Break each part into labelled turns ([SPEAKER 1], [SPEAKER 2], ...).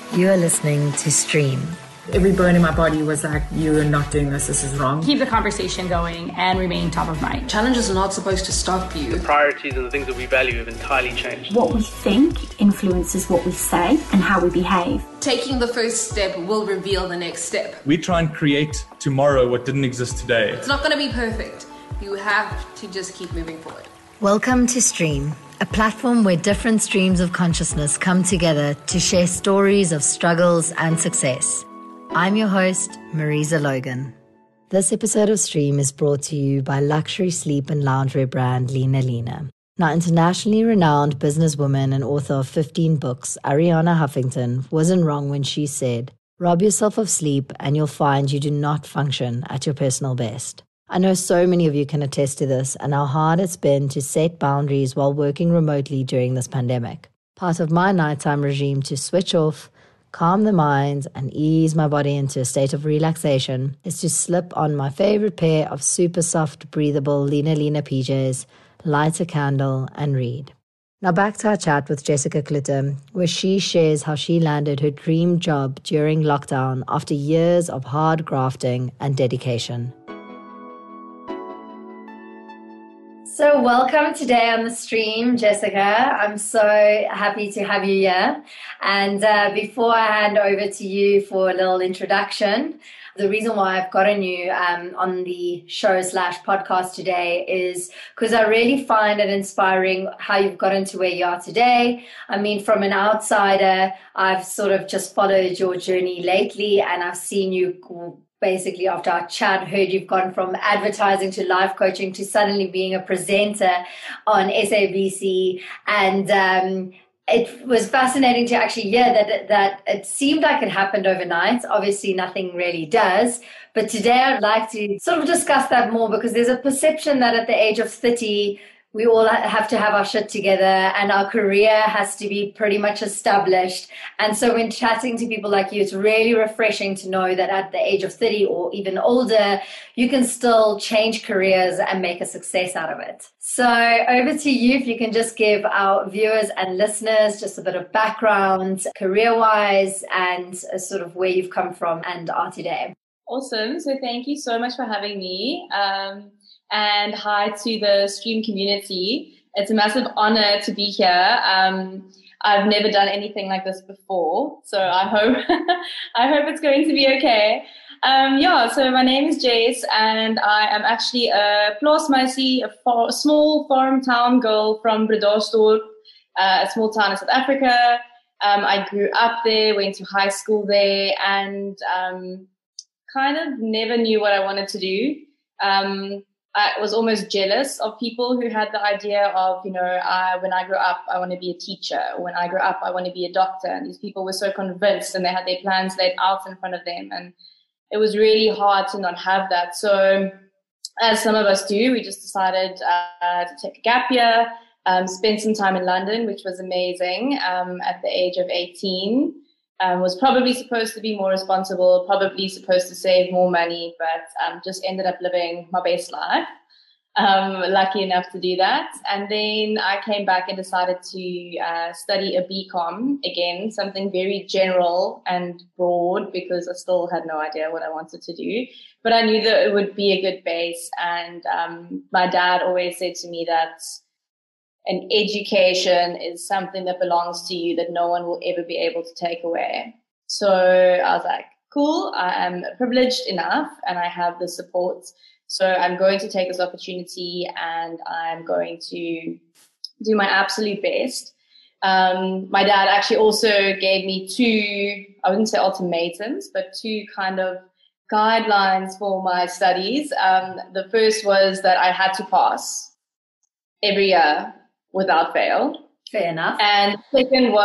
[SPEAKER 1] You are listening to Stream.
[SPEAKER 2] Every bone in my body was like, you're not doing this is wrong.
[SPEAKER 3] Keep the conversation going and remain top of mind.
[SPEAKER 4] Challenges are not supposed to stop you.
[SPEAKER 5] The priorities and the things that we value have entirely changed.
[SPEAKER 6] What we think influences what we say and how we behave.
[SPEAKER 4] Taking the first step will reveal the next step.
[SPEAKER 7] We try and create tomorrow what didn't exist today.
[SPEAKER 4] It's not going to be perfect. You have to just keep moving forward.
[SPEAKER 1] Welcome to Stream, a platform where different streams of consciousness come together to share stories of struggles and success. I'm your host, Marisa Logan. This episode of Stream is brought to you by luxury sleep and loungewear brand Lena Lena. Now, internationally renowned businesswoman and author of 15 books, Arianna Huffington, wasn't wrong when she said, "Rob yourself of sleep and you'll find you do not function at your personal best." I know so many of you can attest to this and how hard it's been to set boundaries while working remotely during this pandemic. Part of my nighttime regime to switch off, calm the mind, and ease my body into a state of relaxation is to slip on my favorite pair of super soft, breathable Lena Lena PJs, light a candle, and read. Now back to our chat with Jessica Klitter, where she shares how she landed her dream job during lockdown after years of hard grafting and dedication. So welcome today on the stream, Jessica. I'm so happy to have you here. And before I hand over to you for a little introduction, the reason why I've gotten you on the show/podcast today is because I really find it inspiring how you've gotten to where you are today. I mean, from an outsider, I've sort of just followed your journey lately, and I've seen you basically after our chat, heard you've gone from advertising to life coaching to suddenly being a presenter on SABC. And it was fascinating to actually hear that it seemed like it happened overnight. Obviously, nothing really does. But today I'd like to sort of discuss that more because there's a perception that at the age of 30, we all have to have our shit together and our career has to be pretty much established. And so when chatting to people like you, it's really refreshing to know that at the age of 30 or even older, you can still change careers and make a success out of it. So over to you, if you can just give our viewers and listeners just a bit of background, career-wise, and sort of where you've come from and are today.
[SPEAKER 8] Awesome. So thank you so much for having me. And hi to the Stream community. It's a massive honor to be here. I've never done anything like this before, so I hope it's going to be okay. So my name is Jace, and I am actually a Plaasmeisie, a small farm town girl from Bredasdorp, a small town in South Africa. I grew up there, went to high school there, and kind of never knew what I wanted to do. I was almost jealous of people who had the idea of, when I grow up, I want to be a teacher. Or when I grow up, I want to be a doctor. And these people were so convinced and they had their plans laid out in front of them. And it was really hard to not have that. So as some of us do, we just decided to take a gap year, spend some time in London, which was amazing at the age of 18. Was probably supposed to be more responsible, probably supposed to save more money, but just ended up living my best life. Lucky enough to do that. And then I came back and decided to study a BCom, again, something very general and broad because I still had no idea what I wanted to do. But I knew that it would be a good base. And my dad always said to me that an education is something that belongs to you that no one will ever be able to take away. So I was like, cool, I am privileged enough and I have the support. So I'm going to take this opportunity and I'm going to do my absolute best. My dad actually also gave me two, I wouldn't say ultimatums, but two kind of guidelines for my studies. The first was that I had to pass every year without fail.
[SPEAKER 1] Fair enough.
[SPEAKER 8] And the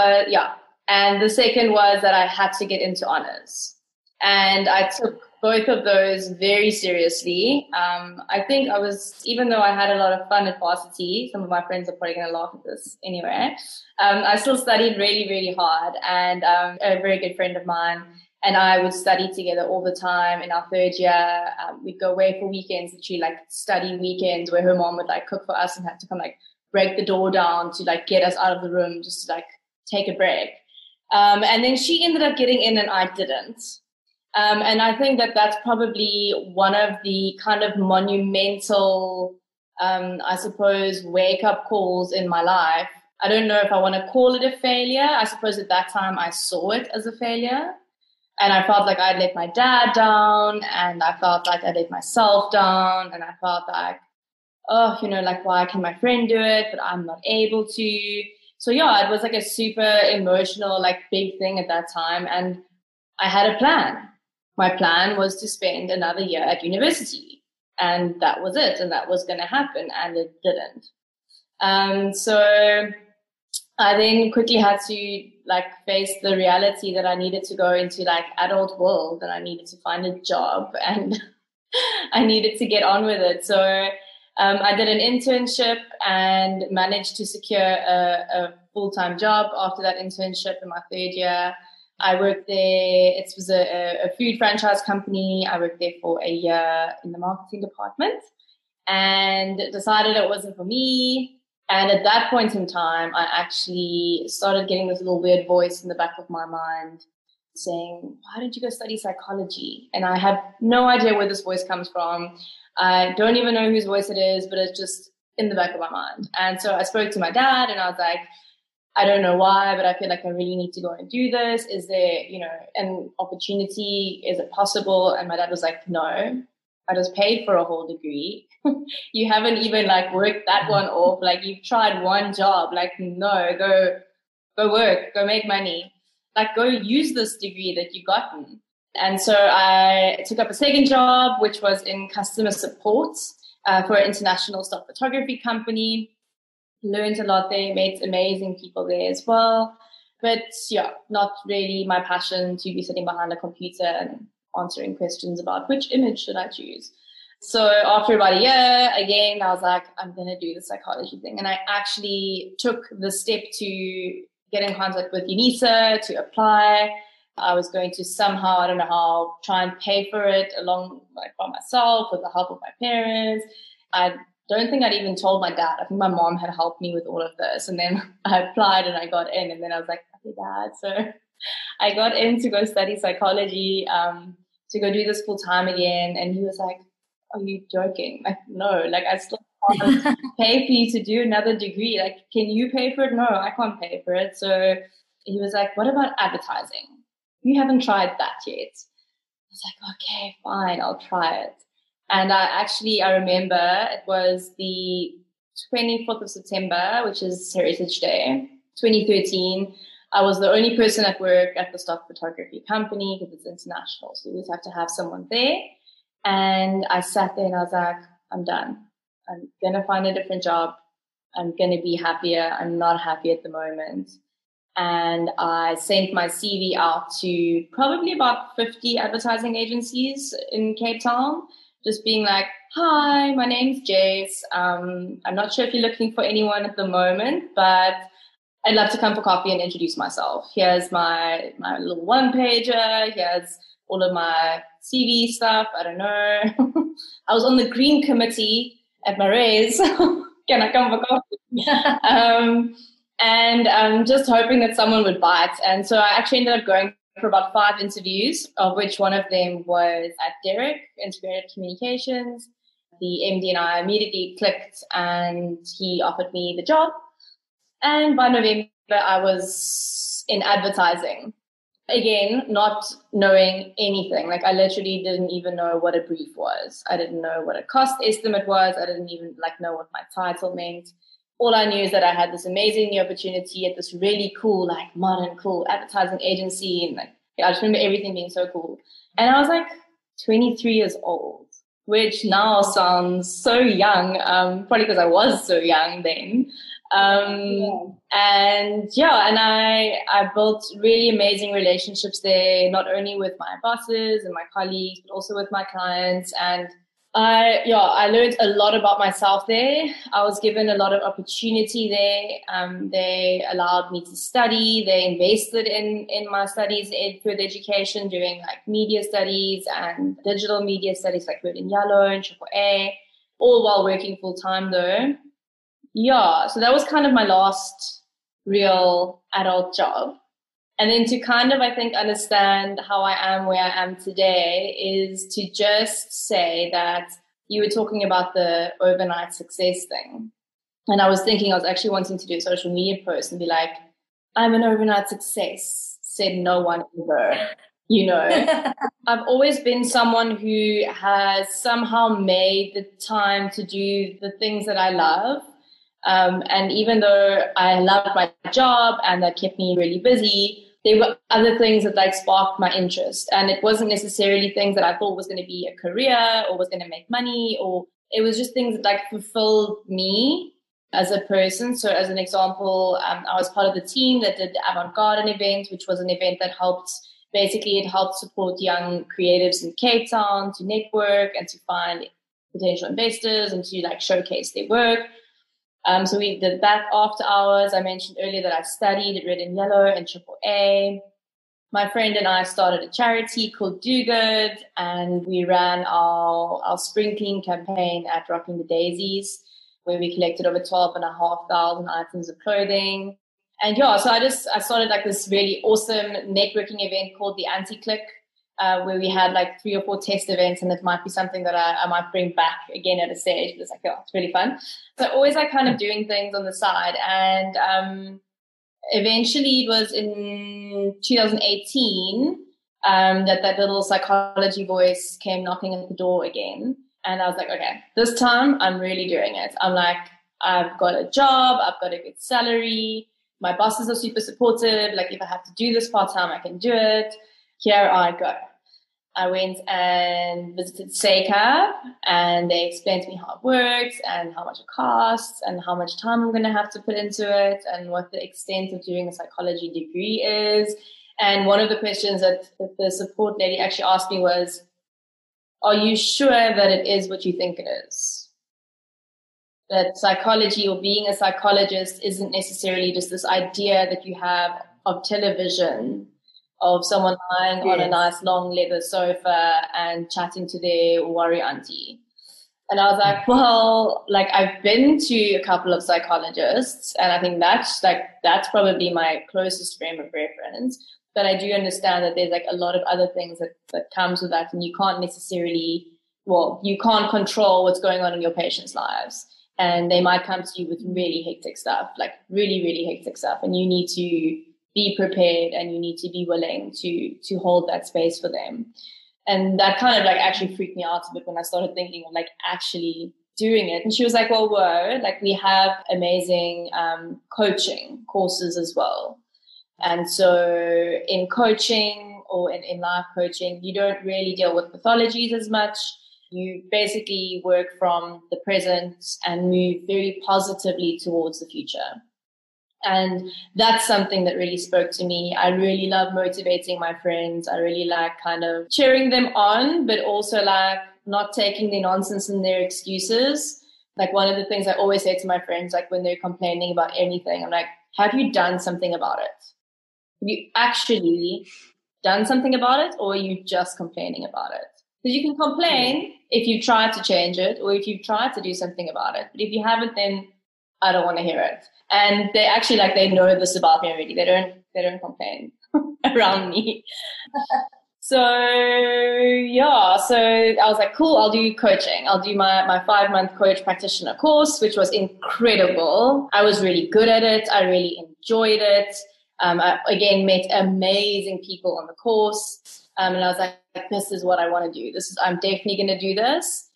[SPEAKER 8] second was that I had to get into honors. And I took both of those very seriously. I think I was, even though I had a lot of fun at varsity, some of my friends are probably going to laugh at this anyway, I still studied really, really hard. And a very good friend of mine and I would study together all the time. In our third year, we'd go away for weekends, literally like study weekends where her mom would like cook for us and had to come like break the door down to like get us out of the room just to like take a break. And then she ended up getting in and I didn't. And I think that that's probably one of the kind of monumental, I suppose, wake-up calls in my life. I don't know if I want to call it a failure. I suppose at that time I saw it as a failure. And I felt like I'd let my dad down, and I felt like I let myself down, and I felt like, oh, like, why can my friend do it, but I'm not able to? So yeah, it was like a super emotional, like, big thing at that time. And I had a plan. My plan was to spend another year at university, and that was it. And that was going to happen, and it didn't. So I then quickly had to like face the reality that I needed to go into like adult world, and I needed to find a job, and I needed to get on with it. So I did an internship and managed to secure a full-time job after that internship in my third year. I worked there. It was a food franchise company. I worked there for a year in the marketing department and decided it wasn't for me. And at that point in time, I actually started getting this little weird voice in the back of my mind saying, why did you go study psychology? And I have no idea where this voice comes from. I don't even know whose voice it is, but it's just in the back of my mind. And so I spoke to my dad and I was like, I don't know why, but I feel like I really need to go and do this. Is there, an opportunity? Is it possible? And my dad was like, no, I just paid for a whole degree. You haven't even like worked that one off. Like you've tried one job. Like, no, go work, go make money. Like go use this degree that you've gotten. And so I took up a second job, which was in customer support for an international stock photography company. Learned a lot there, met amazing people there as well. But yeah, not really my passion to be sitting behind a computer and answering questions about which image should I choose. So after about a year, again, I was like, I'm going to do the psychology thing. And I actually took the step to get in contact with UNISA to apply. I was going to somehow, I don't know how, try and pay for it along like by myself with the help of my parents. I don't think I'd even told my dad. I think my mom had helped me with all of this. And then I applied and I got in. And then I was like, okay, Dad. So I got in to go study psychology, to go do this full time again. And he was like, are you joking? Like, no, like I still can't pay for you to do another degree. Like, can you pay for it? No, I can't pay for it. So he was like, what about advertising? You haven't tried that yet. I was like, okay, fine, I'll try it. And I remember it was the 24th of September, which is Heritage Day, 2013. I was the only person at work at the stock photography company because it's international. So you always have to have someone there. And I sat there and I was like, I'm done. I'm going to find a different job. I'm going to be happier. I'm not happy at the moment. And I sent my CV out to probably about 50 advertising agencies in Cape Town, just being like, hi, my name's Jace. I'm not sure if you're looking for anyone at the moment, but I'd love to come for coffee and introduce myself. Here's my little one-pager. Here's all of my CV stuff. I don't know. I was on the green committee at Marays. Can I come for coffee? And I'm just hoping that someone would bite. And so I actually ended up going for about 5 interviews, of which one of them was at Derek, Integrated Communications. The MD and I immediately clicked and he offered me the job. And by November, I was in advertising. Again, not knowing anything. Like I literally didn't even know what a brief was. I didn't know what a cost estimate was. I didn't even know what my title meant. All I knew is that I had this amazing new opportunity at this really cool, modern, cool advertising agency. And I just remember everything being so cool. And I was 23 years old, which now sounds so young, probably because I was so young then. And I built really amazing relationships there, not only with my bosses and my colleagues, but also with my clients. And I learned a lot about myself there. I was given a lot of opportunity there. They allowed me to study. They invested in my studies in further education, doing media studies and digital media studies like in Yellow and AAA, all while working full time though. Yeah, so that was kind of my last real adult job. And then to kind of, I think, understand how I am where I am today is to just say that you were talking about the overnight success thing. And I was thinking I was actually wanting to do a social media post and be like, I'm an overnight success, said no one ever, you know. I've always been someone who has somehow made the time to do the things that I love. And even though I loved my job and that kept me really busy, there were other things that like sparked my interest. And it wasn't necessarily things that I thought was going to be a career or was going to make money, or it was just things that like fulfilled me as a person. So as an example, I was part of the team that did the Avant Garden event, which was an event that helped support young creatives in Cape Town to network and to find potential investors and to like showcase their work. So we did that after hours. I mentioned earlier that I studied at Red and Yellow and AAA. My friend and I started a charity called Do Good, and we ran our spring clean campaign at Rocking the Daisies, where we collected over 12,500 items of clothing. And yeah, so I started like this really awesome networking event called the Anti-Click, where we had like 3 or 4 test events, and it might be something that I might bring back again at a stage. It's like, oh, it's really fun. So always like kind of doing things on the side. And eventually it was in 2018 that little psychology voice came knocking at the door again. And I was like, okay, this time I'm really doing it. I'm like, I've got a job, I've got a good salary, my bosses are super supportive. Like if I have to do this part-time, I can do it. Here I go. I went and visited Seika, and they explained to me how it works and how much it costs and how much time I'm going to have to put into it and what the extent of doing a psychology degree is. And one of the questions that the support lady actually asked me was, are you sure that it is what you think it is? That psychology or being a psychologist isn't necessarily just this idea that you have of television, of someone lying on a nice long leather sofa and chatting to their worry auntie. And I was like, well, like I've been to a couple of psychologists, and I think that's probably my closest frame of reference. But I do understand that there's like a lot of other things that comes with that, and you can't necessarily, you can't control what's going on in your patients' lives. And they might come to you with really hectic stuff, like really, really hectic stuff. And you need to be prepared, and you need to be willing to hold that space for them. And that kind of like actually freaked me out a bit when I started thinking of like actually doing it. And she was like, well, whoa, like we have amazing coaching courses as well. And so in coaching or in life coaching, you don't really deal with pathologies as much. You basically work from the present and move very positively towards the future. And that's something that really spoke to me. I really love motivating my friends. I really like kind of cheering them on, but also like not taking their nonsense and their excuses. Like one of the things I always say to my friends, like when they're complaining about anything, I'm like, have you done something about it? Have you actually done something about it, or are you just complaining about it? Because you can complain if you've tried to change it or if you've tried to do something about it. But if you haven't, then I don't want to hear it. And they actually they know this about me already. They don't complain around me. So I was like, cool, I'll do coaching. I'll do my 5-month coach practitioner course, which was incredible. I was really good at it. I really enjoyed it. I again met amazing people on the course. And I was like, this is what I want to do. I'm definitely going to do this.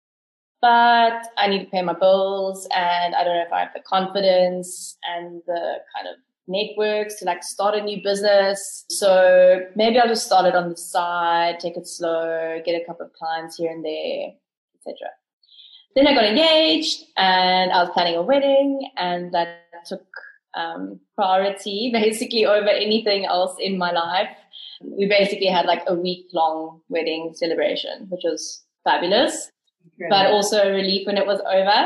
[SPEAKER 8] But I need to pay my bills, and I don't know if I have the confidence and the kind of networks to start a new business. So maybe I'll just start it on the side, take it slow, get a couple of clients here and there, etc. Then I got engaged, and I was planning a wedding, and that took priority basically over anything else in my life. We basically had a week-long wedding celebration, which was fabulous. But also a relief when it was over.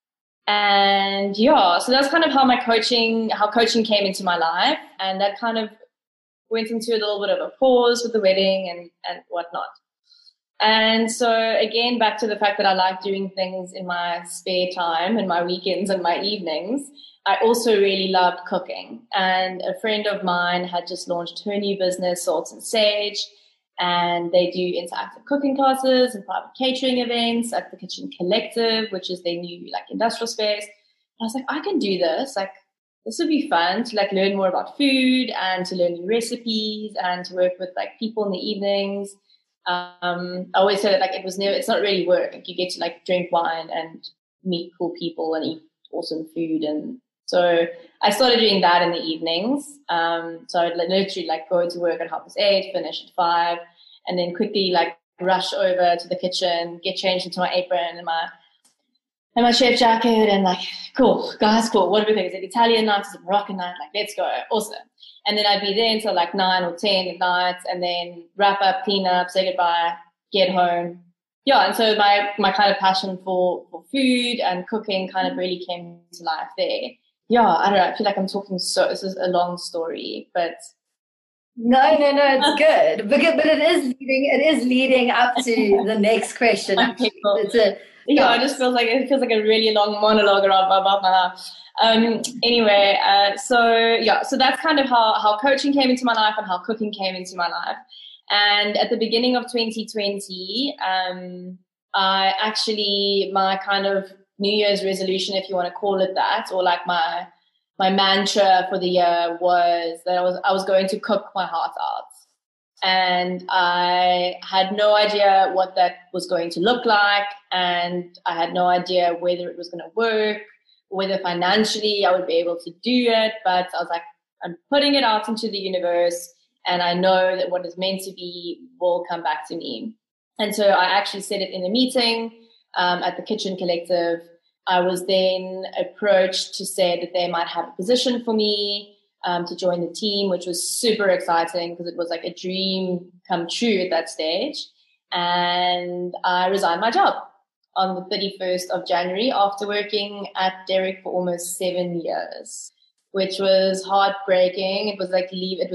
[SPEAKER 8] And so that's kind of how coaching came into my life. And that kind of went into a little bit of a pause with the wedding and whatnot. And so again, back to the fact that I like doing things in my spare time and my weekends and my evenings, I also really loved cooking. And a friend of mine had just launched her new business, Salt and Sage, and they do interactive cooking classes and private catering events at the Kitchen Collective, which is their new like industrial space. And I was like, I can do this. Like, this would be fun to like learn more about food and to learn new recipes and to work with like people in the evenings. I always say that like it's not really work. Like, you get to like drink wine and meet cool people and eat awesome food. And so I started doing that in the evenings. So I'd literally like go to work at 8:30, finish at 5, and then quickly like rush over to the kitchen, get changed into my apron and my chef jacket, and like, cool, guys, cool. What do we think? Is it Italian night? Is it Moroccan night? Like, let's go. Awesome. And then I'd be there until like 9 or 10 at night, and then wrap up, clean up, say goodbye, get home. Yeah, and so my kind of passion for food and cooking kind of really came to life there. Yeah, I don't know. I feel like I'm talking this is a long story, but
[SPEAKER 1] No, it's good. But it is leading up to the next question.
[SPEAKER 8] Okay, cool. It just feels like a really long monologue about my life. Anyway, so that's kind of how coaching came into my life and how cooking came into my life. And at the beginning of 2020, my kind of New Year's resolution, if you want to call it that, or like my mantra for the year was that I was going to cook my heart out. And I had no idea what that was going to look like, and I had no idea whether it was going to work, whether financially I would be able to do it. But I was like, I'm putting it out into the universe, and I know that what is meant to be will come back to me. And so I actually said it in a meeting at the Kitchen Collective. I was then approached to say that they might have a position for me to join the team, which was super exciting because it was like a dream come true at that stage. And I resigned my job on the 31st of January after working at Derek for almost 7 years, which was heartbreaking. It was like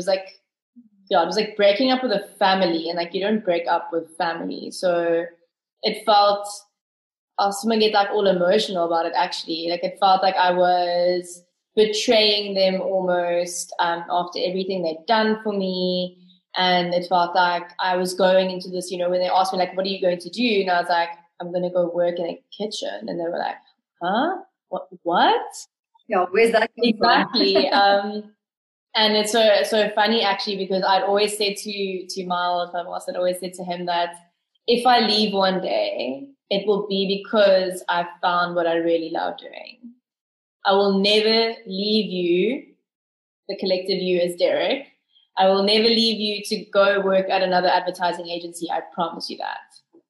[SPEAKER 8] breaking up with a family, and like, you don't break up with family. So it felt, I was going to get like all emotional about it actually. Like, it felt like I was betraying them almost after everything they'd done for me. And it felt like I was going into this, when they asked me like, what are you going to do? And I was like, I'm going to go work in a kitchen. And they were like, huh? What?
[SPEAKER 1] Yeah, where's that come
[SPEAKER 8] exactly. And it's so funny actually, because I'd always said to Miles, I'd always said to him that if I leave one day, it will be because I found what I really love doing. I will never leave you, the collective you as Derek. I will never leave you to go work at another advertising agency. I promise you that.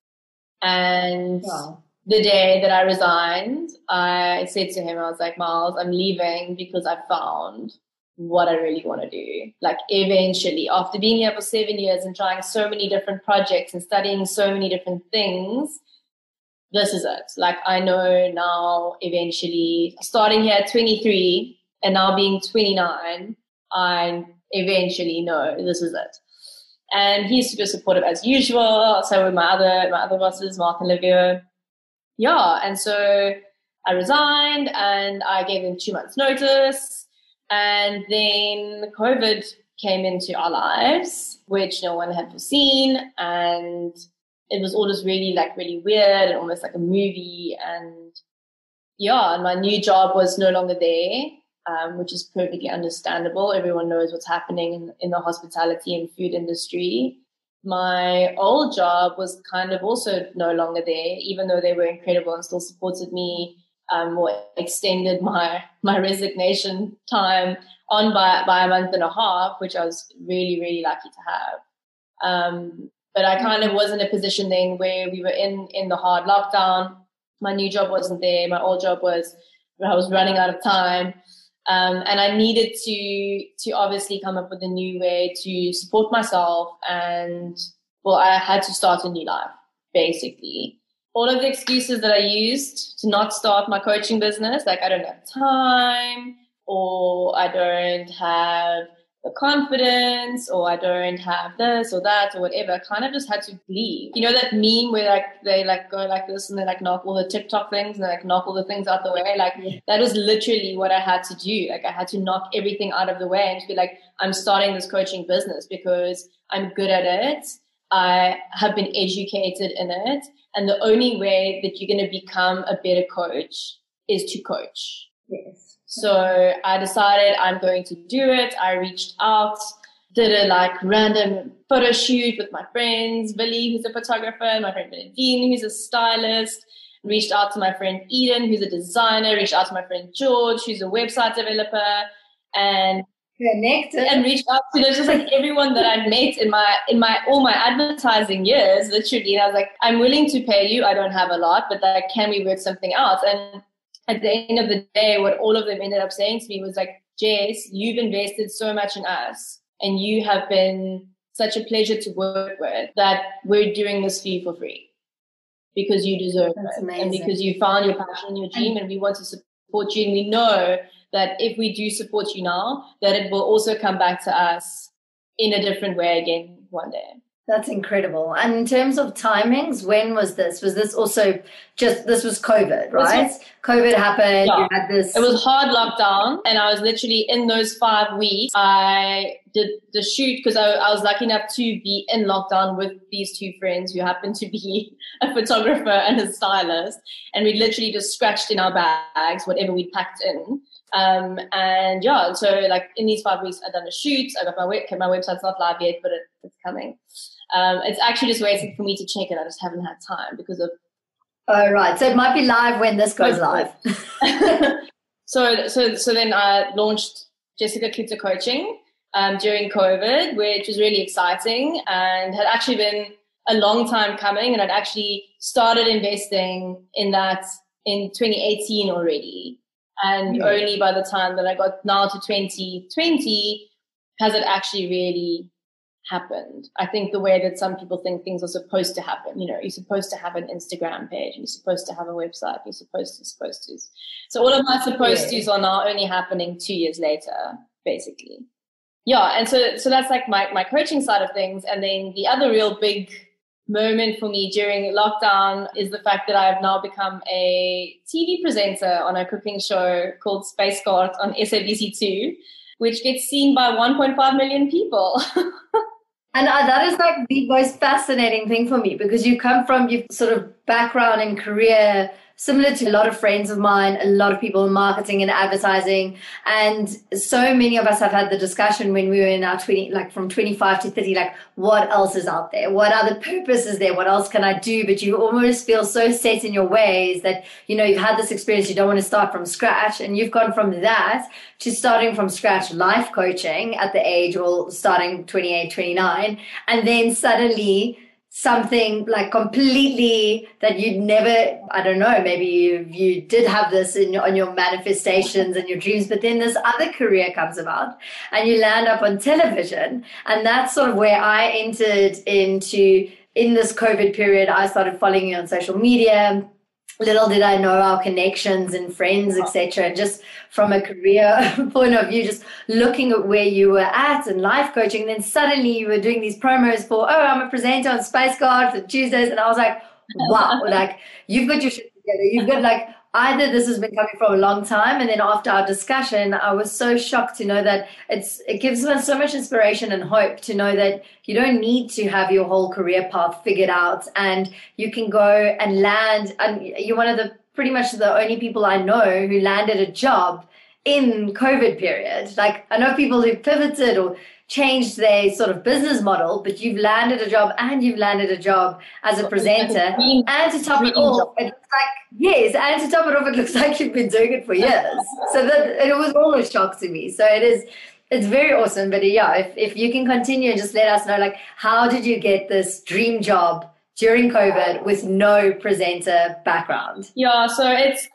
[SPEAKER 8] And the day that I resigned, I said to him, I was like, Miles, I'm leaving because I found what I really want to do. Like, eventually, after being here for 7 years and trying so many different projects and studying so many different things, this is it. Like, I know now, eventually, starting here at 23 and now being 29, I eventually know this is it. And he's super supportive as usual. So with my other bosses, Mark and Livio. Yeah, and so I resigned and I gave them 2 months notice. And then COVID came into our lives, which no one had foreseen. And it was all just really weird and almost like a movie. And yeah, and my new job was no longer there, which is perfectly understandable. Everyone knows what's happening in the hospitality and food industry. My old job was kind of also no longer there, even though they were incredible and still supported me, or extended my resignation time on by a month and a half, which I was really, really lucky to have. But I kind of was in a position then where we were in the hard lockdown. My new job wasn't there. My old job I was running out of time. And I needed to obviously come up with a new way to support myself. And, well, I had to start a new life, basically. All of the excuses that I used to not start my coaching business, like I don't have time, or I don't have the confidence, or I don't have this or that or whatever. I kind of just had to leave. You know that meme where like they like go like this and they like knock all the TikTok things and they like knock all the things out the way? Like that was literally what I had to do. Like I had to knock everything out of the way and be like, I'm starting this coaching business because I'm good at it. I have been educated in it. And the only way that you're going to become a better coach is to coach.
[SPEAKER 1] Yes.
[SPEAKER 8] So I decided I'm going to do it. I reached out, did a like random photo shoot with my friends, Billy, who's a photographer, my friend Nadine, who's a stylist, reached out to my friend Eden, who's a designer, reached out to my friend George, who's a website developer, and
[SPEAKER 1] connected
[SPEAKER 8] and reached out to just like everyone that I'd met in my all my advertising years, literally. And I was like, I'm willing to pay you. I don't have a lot, but like, can we work something out? And at the end of the day, what all of them ended up saying to me was like, Jess, you've invested so much in us and you have been such a pleasure to work with that we're doing this for you for free because you deserve it. And because you found your passion in your dream, and we want to support you. And we know that if we do support you now, that it will also come back to us in a different way again one day.
[SPEAKER 1] That's incredible. And in terms of timings, when was this? Was this also this was COVID, right? COVID happened.
[SPEAKER 8] Yeah.
[SPEAKER 1] You had this.
[SPEAKER 8] It was hard lockdown. And I was literally in those 5 weeks, I did the shoot because I was lucky enough to be in lockdown with these 2 friends who happened to be a photographer and a stylist. And we literally just scratched in our bags, whatever we packed in. And yeah, so like in these 5 weeks, I've done a shoot. I got my website's not live yet, but it's coming. It's actually just waiting for me to check it. I just haven't had time because of.
[SPEAKER 1] Oh, right. So it might be live when this goes live.
[SPEAKER 8] So then I launched Jessica Klute Coaching during COVID, which was really exciting and had actually been a long time coming. And I'd actually started investing in that in 2018 already. And only by the time that I got now to 2020 has it actually really happened. I think the way that some people think things are supposed to happen, you know, you're supposed to have an Instagram page, you're supposed to have a website, you're supposed to. So all of my supposed to's are now only happening 2 years later, basically. Yeah, and so that's like my coaching side of things. And then the other real big moment for me during lockdown is the fact that I have now become a TV presenter on a cooking show called Space Guard on SABC2, which gets seen by 1.5 million people.
[SPEAKER 1] And that is like the most fascinating thing for me, because you come from your sort of background and career similar to a lot of friends of mine, a lot of people in marketing and advertising. And so many of us have had the discussion when we were in our 20, like from 25 to 30, like what else is out there? What other purpose is there? What else can I do? But you almost feel so set in your ways that, you know, you've had this experience, you don't want to start from scratch. And you've gone from that to starting from scratch life coaching at the age, or starting 28, 29. And then suddenly something like completely that you'd never, I don't know, maybe you did have this on your manifestations and your dreams, but then this other career comes about and you land up on television. And that's sort of where I entered into, in this COVID period. I started following you on social media. Little did I know our connections and friends, etc. And just from a career point of view, just looking at where you were at and life coaching, and then suddenly you were doing these promos for, oh, I'm a presenter on Space Guard for Tuesdays. And I was like, wow, like you've got your shit together. You've got like, either this has been coming for a long time. And then after our discussion, I was so shocked to know that it gives us so much inspiration and hope to know that you don't need to have your whole career path figured out, and you can go and land. And you're one of the pretty much the only people I know who landed a job in COVID period. Like I know people who pivoted or changed their sort of business model, but you've landed a job, and you've landed a job as a presenter. And to top it off, it looks like, yes, and to top it off, it looks like you've been doing it for years. So that it was all a shock to me. So it's very awesome. But yeah, if you can continue and just let us know, like, how did you get this dream job during COVID with no presenter background?
[SPEAKER 8] Yeah, so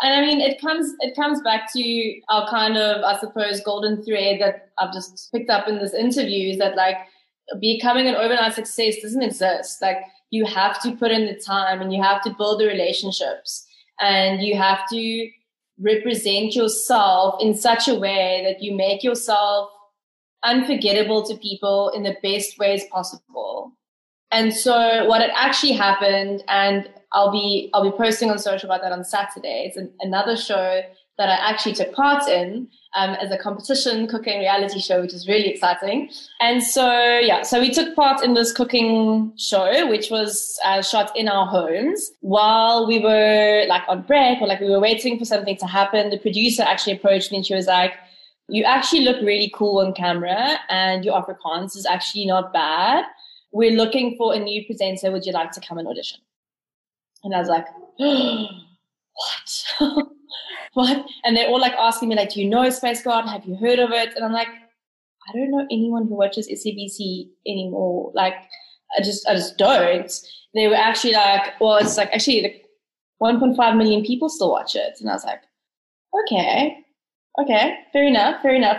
[SPEAKER 8] it comes back to our kind of, I suppose, golden thread that I've just picked up in this interview, is that like becoming an overnight success doesn't exist. Like you have to put in the time, and you have to build the relationships, and you have to represent yourself in such a way that you make yourself unforgettable to people in the best ways possible. And so what had actually happened, and I'll be posting on social about that on Saturday. It's another show that I actually took part in as a competition cooking reality show, which is really exciting. And so, so we took part in this cooking show, which was shot in our homes while we were like on break, or like we were waiting for something to happen. The producer actually approached me and she was like, "You actually look really cool on camera and your Afrikaans is actually not bad. We're looking for a new presenter. Would you like to come and audition?" And I was like, what? What? And they're all like asking me like, "Do you know Space Garden? Have you heard of it?" And I'm like, I don't know anyone who watches SABC anymore. Like, I just don't. They were actually like, well, it's like actually like 1.5 million people still watch it. And I was like, okay, fair enough.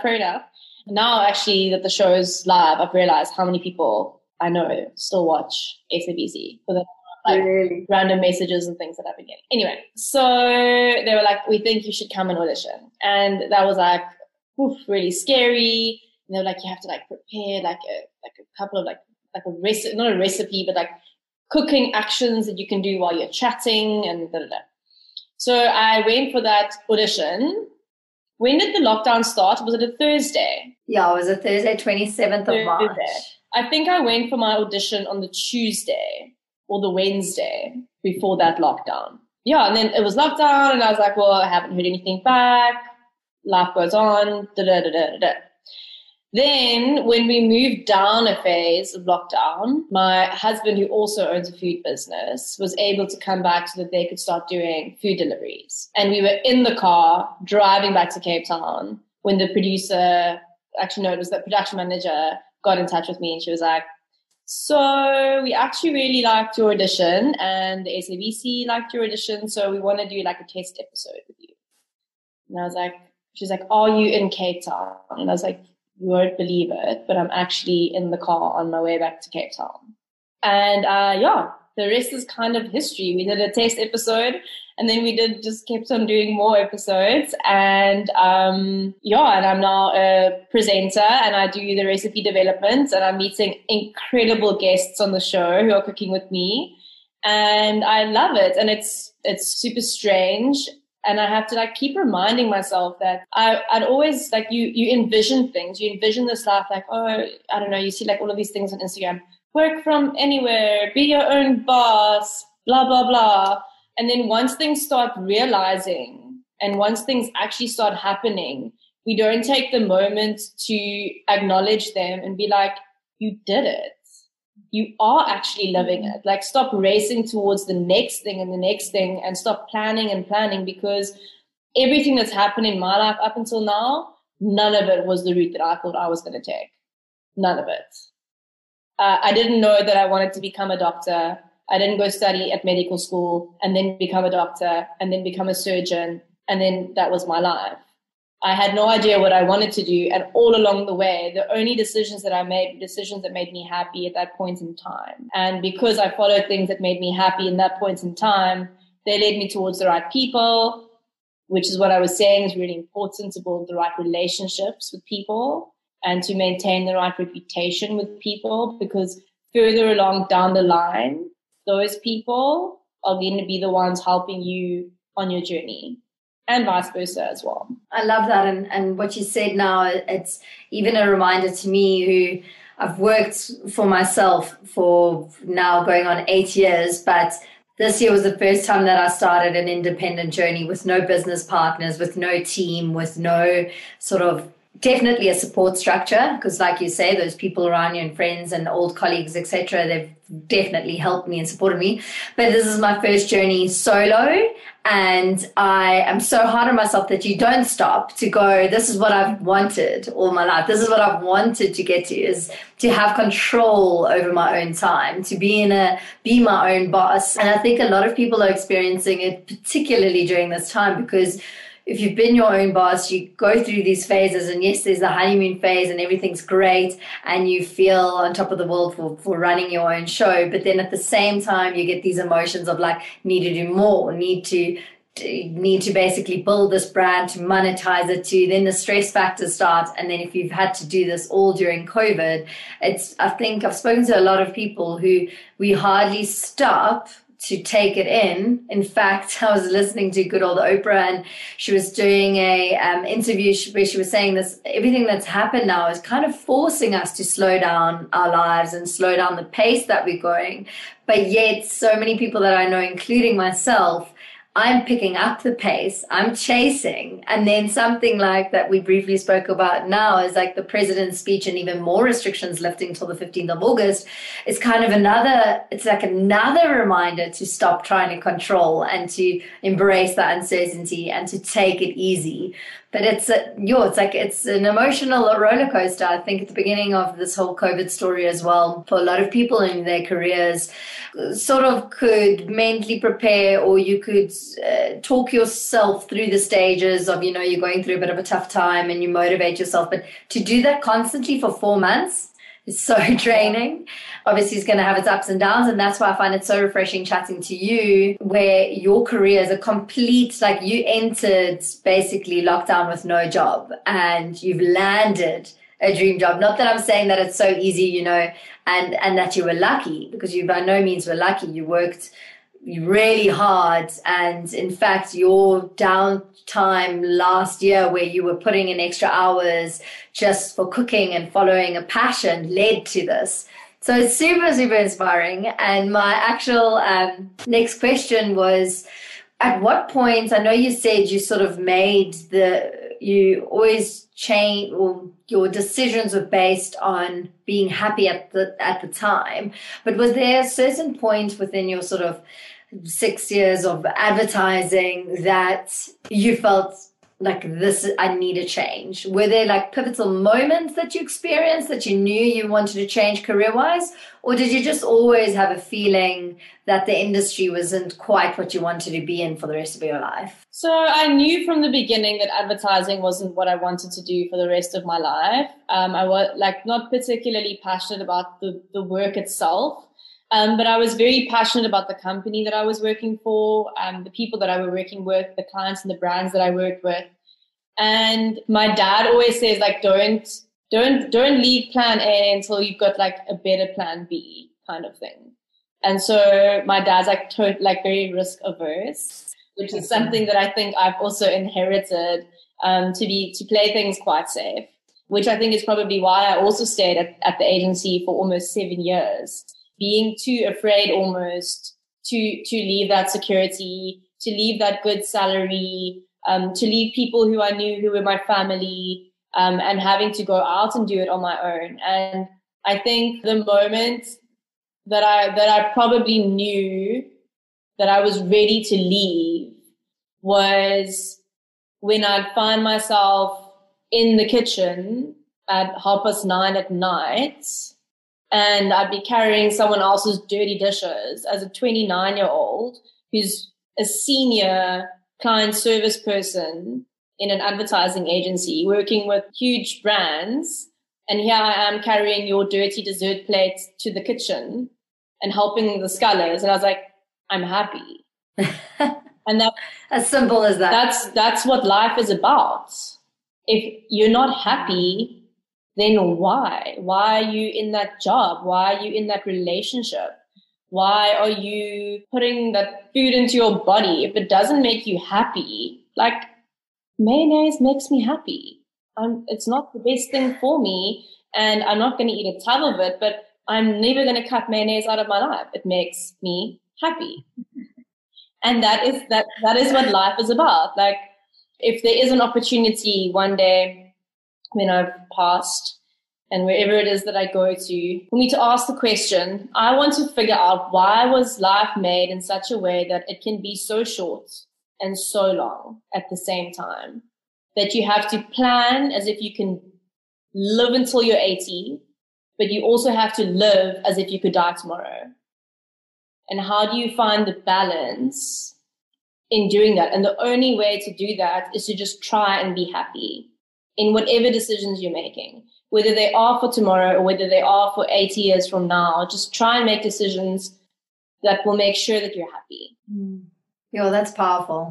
[SPEAKER 8] Now actually that the show is live, I've realized how many people I know still watch SABC for the random messages and things that I've been getting. Anyway, so they were like, "We think you should come and audition." And that was like, really scary. And they were like, "You have to like prepare like a couple of like a recipe, not a recipe, but like cooking actions that you can do while you're chatting and da da da." So I went for that audition. When did the lockdown start? Was it a Thursday?
[SPEAKER 1] Yeah, it was a Thursday, 27th of March.
[SPEAKER 8] I think I went for my audition on the Tuesday or the Wednesday before that lockdown. Yeah, and then it was lockdown, and I was like, well, I haven't heard anything back. Life goes on, da-da-da-da-da. Then when we moved down a phase of lockdown, my husband, who also owns a food business, was able to come back so that they could start doing food deliveries. And we were in the car driving back to Cape Town when the producer, actually no, it was the production manager, got in touch with me, and she was like, "So we actually really liked your audition and the SABC liked your audition, so we want to do like a test episode with you." And I was like, she's like, "Are you in Cape Town?" And I was like, "You won't believe it, but I'm actually in the car on my way back to Cape Town." And the rest is kind of history. We did a test episode, and then we just kept on doing more episodes. And and I'm now a presenter, and I do the recipe development, and I'm meeting incredible guests on the show who are cooking with me. And I love it. And it's super strange. And I have to like keep reminding myself that I'd always like you envision things. You envision this life like, oh, I don't know, you see like all of these things on Instagram. Work from anywhere, be your own boss, blah, blah, blah. And then once things start realizing and once things actually start happening, we don't take the moment to acknowledge them and be like, you did it. You are actually living it. Like, stop racing towards the next thing and the next thing and stop planning and planning, because everything that's happened in my life up until now, none of it was the route that I thought I was going to take. None of it. I didn't know that I wanted to become a doctor. I didn't go study at medical school and then become a doctor and then become a surgeon. And then that was my life. I had no idea what I wanted to do. And all along the way, the only decisions that I made were decisions that made me happy at that point in time. And because I followed things that made me happy in that point in time, they led me towards the right people, which is what I was saying is really important, to build the right relationships with people and to maintain the right reputation with people, because further along down the line, those people are going to be the ones helping you on your journey, and vice versa as well.
[SPEAKER 1] I love that. And what you said now, it's even a reminder to me, who I've worked for myself for now going on 8 years, but this year was the first time that I started an independent journey with no business partners, with no team, with no sort of, definitely a support structure, because like you say, those people around you and friends and old colleagues, etc., they've definitely helped me and supported me. But this is my first journey solo, and I am so hard on myself that you don't stop to go, this is what I've wanted all my life. This is what I've wanted to get to, is to have control over my own time, to be my own boss. And I think a lot of people are experiencing it, particularly during this time, because if you've been your own boss, you go through these phases, and yes, there's the honeymoon phase and everything's great and you feel on top of the world for running your own show. But then at the same time, you get these emotions of like, need to do more, need to need to basically build this brand to monetize it to, then the stress factors start. And then if you've had to do this all during COVID, I think I've spoken to a lot of people who we hardly stop to take it in. In fact, I was listening to good old Oprah, and she was doing a interview where she was saying this, everything that's happened now is kind of forcing us to slow down our lives and slow down the pace that we're going. But yet so many people that I know, including myself, I'm picking up the pace, I'm chasing. And then something like that we briefly spoke about now is like the president's speech and even more restrictions lifting till the 15th of August is kind of another reminder to stop trying to control and to embrace that uncertainty and to take it easy. But it's an emotional roller coaster. I think at the beginning of this whole COVID story as well, for a lot of people in their careers, sort of could mentally prepare, or you could talk yourself through the stages of, you're going through a bit of a tough time and you motivate yourself. But to do that constantly for 4 months is so draining. Obviously, it's going to have its ups and downs. And that's why I find it so refreshing chatting to you, where your career is a complete, like you entered basically lockdown with no job and you've landed a dream job. Not that I'm saying that it's so easy, and that you were lucky, because you by no means were lucky. You worked really hard. And in fact, your downtime last year where you were putting in extra hours just for cooking and following a passion led to this. So it's super, super inspiring. And my actual next question was, at what point, I know you said you sort of you always change, or your decisions were based on being happy at the time, but was there a certain point within your sort of 6 years of advertising that you felt like this, I need a change? Were there like pivotal moments that you experienced that you knew you wanted to change career-wise? Or did you just always have a feeling that the industry wasn't quite what you wanted to be in for the rest of your life?
[SPEAKER 8] So I knew from the beginning that advertising wasn't what I wanted to do for the rest of my life. I was not particularly passionate about the work itself. But I was very passionate about the company that I was working for, the people that I were working with, the clients and the brands that I worked with. And my dad always says, like, don't leave plan A until you've got like a better plan B kind of thing. And so my dad's very risk averse, which is something that I think I've also inherited, to play things quite safe, which I think is probably why I also stayed at the agency for almost 7 years. Being too afraid almost to leave that security, to leave that good salary, to leave people who I knew who were my family, and having to go out and do it on my own. And I think the moment that I probably knew that I was ready to leave was when I'd find myself in the kitchen at 9:30 at night, and I'd be carrying someone else's dirty dishes as a 29-year-old who's a senior client service person in an advertising agency working with huge brands. And here I am carrying your dirty dessert plate to the kitchen and helping the scullers. And I was like, I'm happy. And that,
[SPEAKER 1] as simple as that.
[SPEAKER 8] That's what life is about. If you're not happy, then why? Why are you in that job? Why are you in that relationship? Why are you putting that food into your body? If it doesn't make you happy, like mayonnaise makes me happy. It's not the best thing for me, and I'm not going to eat a tub of it, but I'm never going to cut mayonnaise out of my life. It makes me happy. And that is what life is about. Like, if there is an opportunity one day when I've passed and wherever it is that I go to, for me to ask the question, I want to figure out, why was life made in such a way that it can be so short and so long at the same time, that you have to plan as if you can live until you're 80, but you also have to live as if you could die tomorrow. And how do you find the balance in doing that? And the only way to do that is to just try and be happy in whatever decisions you're making, whether they are for tomorrow or whether they are for 80 years from now. Just try and make decisions that will make sure that you're happy.
[SPEAKER 1] Yo, that's powerful.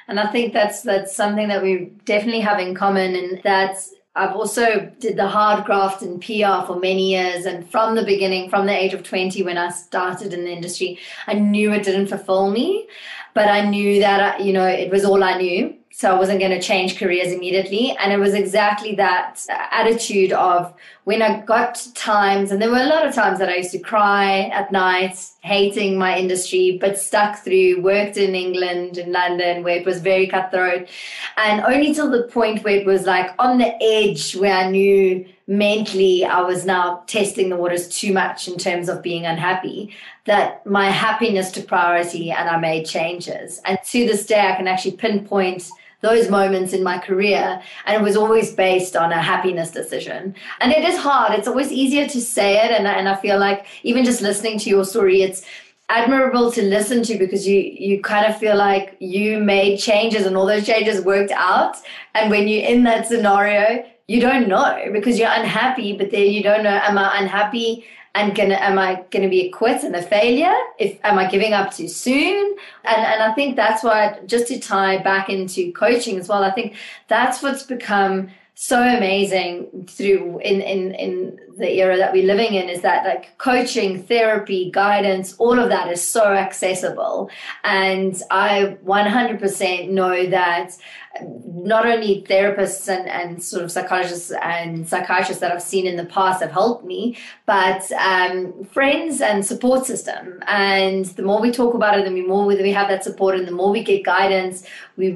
[SPEAKER 1] And I think that's something that we definitely have in common, and that's I've also did the hard graft in PR for many years. And from the beginning, from the age of 20, when I started in the industry, I knew it didn't fulfill me, but I knew that, it was all I knew. So I wasn't going to change careers immediately. And it was exactly that attitude of when I got to times, and there were a lot of times that I used to cry at night, hating my industry, but stuck through, worked in England, in London, where it was very cutthroat. And only till the point where it was like on the edge, where I knew mentally I was now testing the waters too much in terms of being unhappy, that my happiness took priority and I made changes. And to this day, I can actually pinpoint those moments in my career, and it was always based on a happiness decision. And it is hard. It's always easier to say it. And I feel like even just listening to your story, it's admirable to listen to, because you kind of feel like you made changes and all those changes worked out. And when you're in that scenario, you don't know because you're unhappy, but then you don't know, am I unhappy? And am I gonna be a quit and a failure? Am I giving up too soon? And I think that's why, just to tie back into coaching as well, I think that's what's become so amazing through in the era that we're living in, is that like coaching, therapy, guidance, all of that is so accessible. And I 100% know that not only therapists and sort of psychologists and psychiatrists that I've seen in the past have helped me, but friends and support system. And the more we talk about it, the more we have that support, and the more we get guidance, we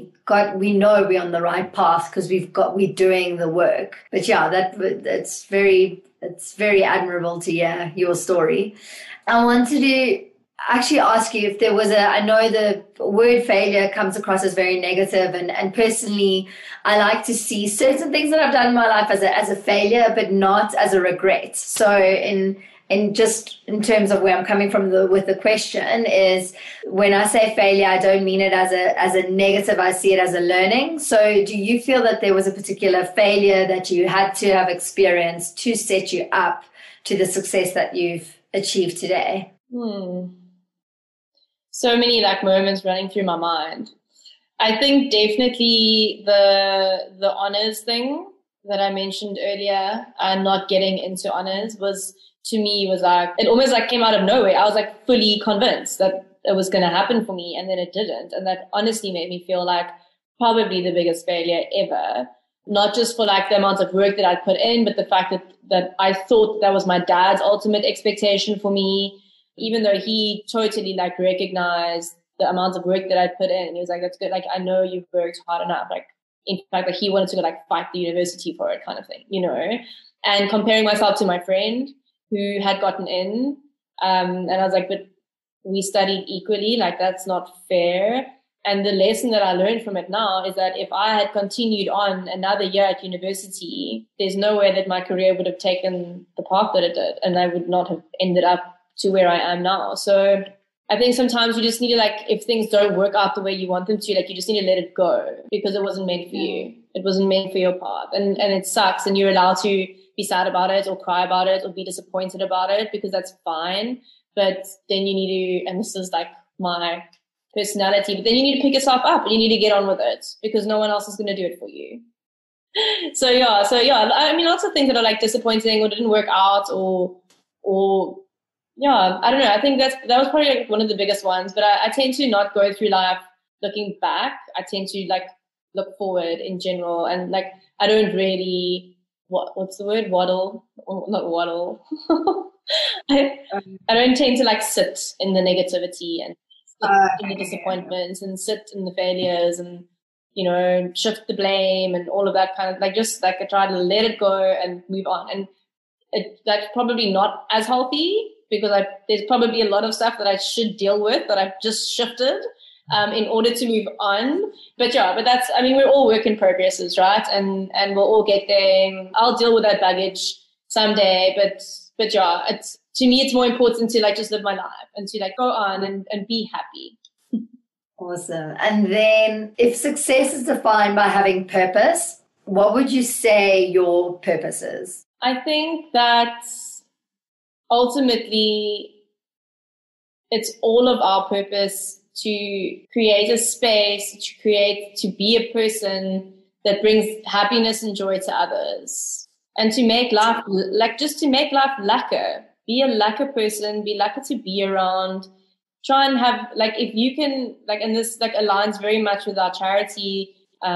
[SPEAKER 1] know we're on the right path because we're doing the work. But yeah, it's very admirable to hear your story. I wanted to actually ask you if there was I know the word failure comes across as very negative, and personally, I like to see certain things that I've done in my life as a failure, but not as a regret. So in just in terms of where I'm coming from with the question is, when I say failure, I don't mean it as a negative. I see it as a learning. So do you feel that there was a particular failure that you had to have experienced to set you up to the success that you've achieved today?
[SPEAKER 8] So many like moments running through my mind. I think definitely the honors thing that I mentioned earlier, and not getting into honors was like, it almost like came out of nowhere. I was like fully convinced that it was going to happen for me, and then it didn't. And that honestly made me feel like probably the biggest failure ever. Not just for like the amount of work that I'd put in, but the fact that I thought that was my dad's ultimate expectation for me, even though he totally like recognized the amount of work that I'd put in. He was like, that's good. Like, I know you've worked hard enough. Like, in fact, like he wanted to go like fight the university for it kind of thing, and comparing myself to my friend who had gotten in. And I was like, but we studied equally. Like, that's not fair. And the lesson that I learned from it now is that if I had continued on another year at university, there's no way that my career would have taken the path that it did, and I would not have ended up to where I am now. So I think sometimes you just need to, like, if things don't work out the way you want them to, like, you just need to let it go because it wasn't meant for you. It wasn't meant for your path. And it sucks, and you're allowed to be sad about it or cry about it or be disappointed about it, because that's fine. But then you need to, and this is like my personality, but then you need to pick yourself up and you need to get on with it because no one else is going to do it for you. So yeah, I mean, lots of things that are like disappointing or didn't work out or yeah, I don't know. I think that was probably like one of the biggest ones, but I tend to not go through life looking back. I tend to like look forward in general, and like I don't really, what's the word? Waddle? Not waddle. I don't tend to like sit in the negativity and sit in the disappointments and sit in the failures and, shift the blame and all of that kind of, like, just like I try to let it go and move on. And that's probably not as healthy because there's probably a lot of stuff that I should deal with that I've just shifted in order to move on. But that's, I mean, we're all work in progresses, right? And we'll all get there. I'll deal with that baggage someday, but yeah, to me, it's more important to like just live my life and to like go on and be happy.
[SPEAKER 1] Awesome. And then if success is defined by having purpose, what would you say your purpose is?
[SPEAKER 8] I think that ultimately it's all of our purpose to create a space, to be a person that brings happiness and joy to others, and to make life, to make life lacquer. Be a lacquer person, be lacquer to be around. Try and have, if you can, and this, aligns very much with our charity.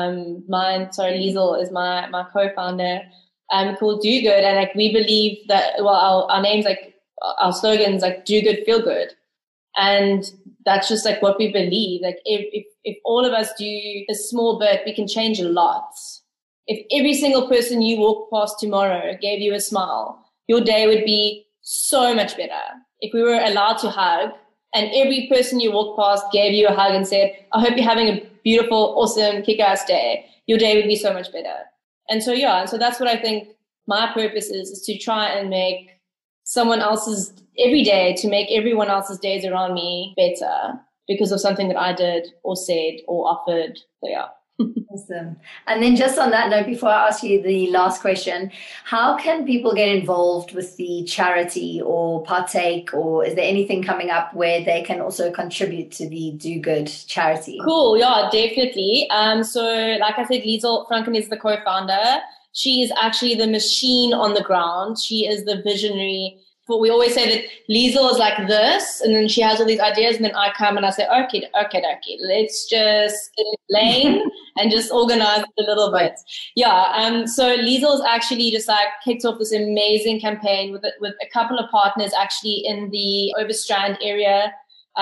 [SPEAKER 8] Liesl is my co-founder, called Do Good. And, we believe that, our name's, our slogan's, do good, feel good. And that's just, what we believe. If all of us do a small bit, we can change a lot. If every single person you walk past tomorrow gave you a smile, your day would be so much better. If we were allowed to hug, and every person you walk past gave you a hug and said, I hope you're having a beautiful, awesome, kick-ass day, your day would be so much better. And so that's what I think my purpose is to try and make someone else's every day, to make everyone else's days around me better because of something that I did or said or offered. So yeah.
[SPEAKER 1] Awesome. And then just on that note, before I ask you the last question, how can people get involved with the charity or partake, or is there anything coming up where they can also contribute to the Do Good charity?
[SPEAKER 8] Cool. Yeah, definitely. So like I said, Liesl Franken is the co-founder. She is actually the machine on the ground. She is the visionary. But we always say that Liesl is like this, and then she has all these ideas, and then I come and I say, okay, let's just get in lane and just organize it a little bit. Yeah. So Liesl's actually just kicked off this amazing campaign with a couple of partners actually in the Overstrand area,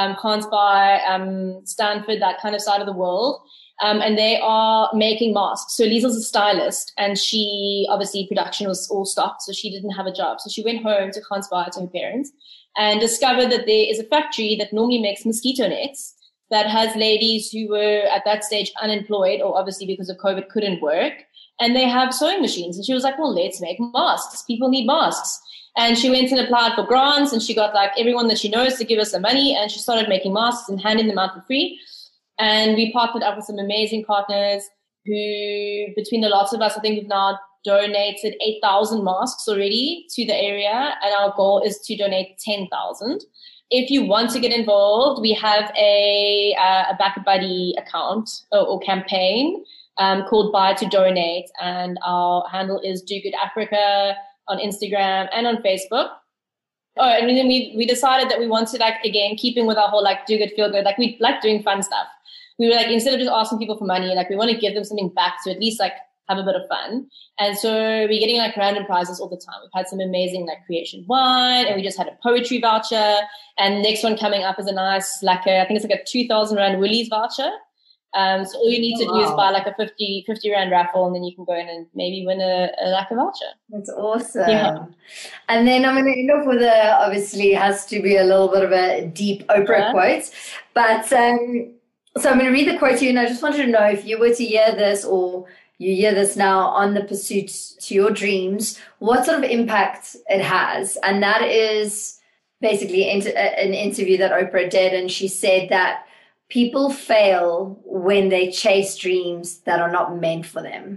[SPEAKER 8] Gansbaai, Stanford, that kind of side of the world. And they are making masks. So Liesl's a stylist, and she, obviously, production was all stopped, so she didn't have a job. So she went home to Gansbaai to her parents and discovered that there is a factory that normally makes mosquito nets that has ladies who were at that stage unemployed, or obviously because of COVID couldn't work, and they have sewing machines. And she was like, well, let's make masks. People need masks. And she went and applied for grants, and she got everyone that she knows to give us some money, and she started making masks and handing them out for free. And we partnered up with some amazing partners who, between the lots of us, I think we've now donated 8,000 masks already to the area, and our goal is to donate 10,000. If you want to get involved, we have a BackaBuddy account or campaign called Buy to Donate, and our handle is Do Good Africa on Instagram and on Facebook. Oh, and then we decided that we wanted, again, keeping with our whole do good, feel good, we like doing fun stuff. We were instead of just asking people for money, we want to give them something back to at least have a bit of fun. And so we're getting random prizes all the time. We've had some amazing creation wine, and we just had a poetry voucher. And next one coming up is a nice I think it's a 2,000 Rand Woolies voucher. So all you need to do is buy a 50 Rand raffle, and then you can go in and maybe win a voucher.
[SPEAKER 1] That's awesome.
[SPEAKER 8] Yeah.
[SPEAKER 1] And then I'm going to end off with obviously has to be a little bit of a deep Oprah quote. But so I'm going to read the quote to you, and I just wanted to know if you were to hear this, or you hear this now on the pursuit to your dreams, what sort of impact it has. And that is basically an interview that Oprah did, and she said that people fail when they chase dreams that are not meant for them.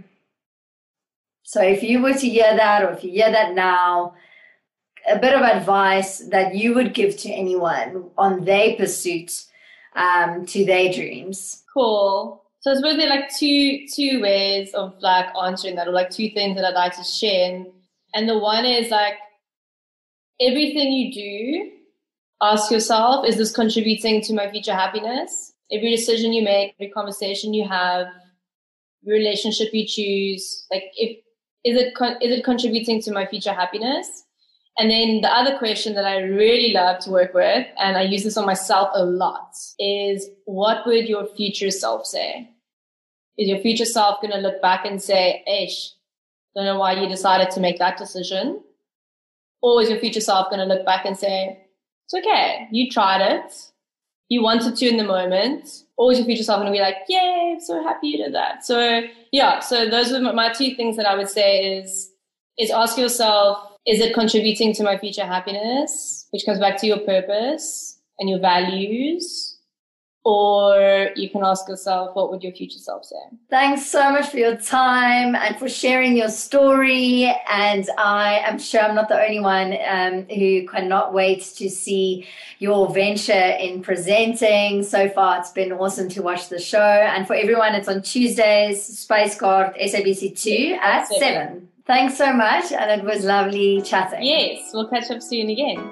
[SPEAKER 1] So if you were to hear that, or if you hear that now, a bit of advice that you would give to anyone on their pursuit to their dreams.
[SPEAKER 8] Cool. So I suppose there are two ways of answering that, or two things that I'd like to share. And the one is everything you do, ask yourself, is this contributing to my future happiness? Every decision you make, every conversation you have, every relationship you choose, is it contributing to my future happiness? And then the other question that I really love to work with, and I use this on myself a lot, is what would your future self say? Is your future self going to look back and say, Aish, don't know why you decided to make that decision? Or is your future self going to look back and say, it's okay, you tried it, you wanted to in the moment? Or is your future self going to be like, yay, I'm so happy you did that? So yeah, so those are my two things that I would say is ask yourself, is it contributing to my future happiness? Which comes back to your purpose and your values. or you can ask yourself, what would your future self say?
[SPEAKER 1] Thanks so much for your time and for sharing your story. And I am sure I'm not the only one who cannot wait to see your venture in presenting. So far, it's been awesome to watch the show. And for everyone, it's on Tuesdays, Space Guard, SABC2 at 7. Thanks so much. And it was lovely chatting.
[SPEAKER 8] Yes, we'll catch up soon again.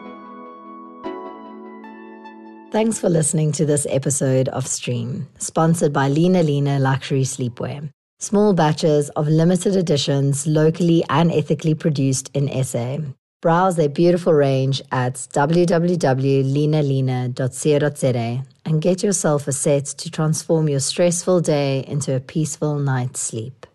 [SPEAKER 9] Thanks for listening to this episode of Stream, sponsored by Lina Lina Luxury Sleepwear. Small batches of limited editions, locally and ethically produced in SA. Browse their beautiful range at www.linalina.co.za and get yourself a set to transform your stressful day into a peaceful night's sleep.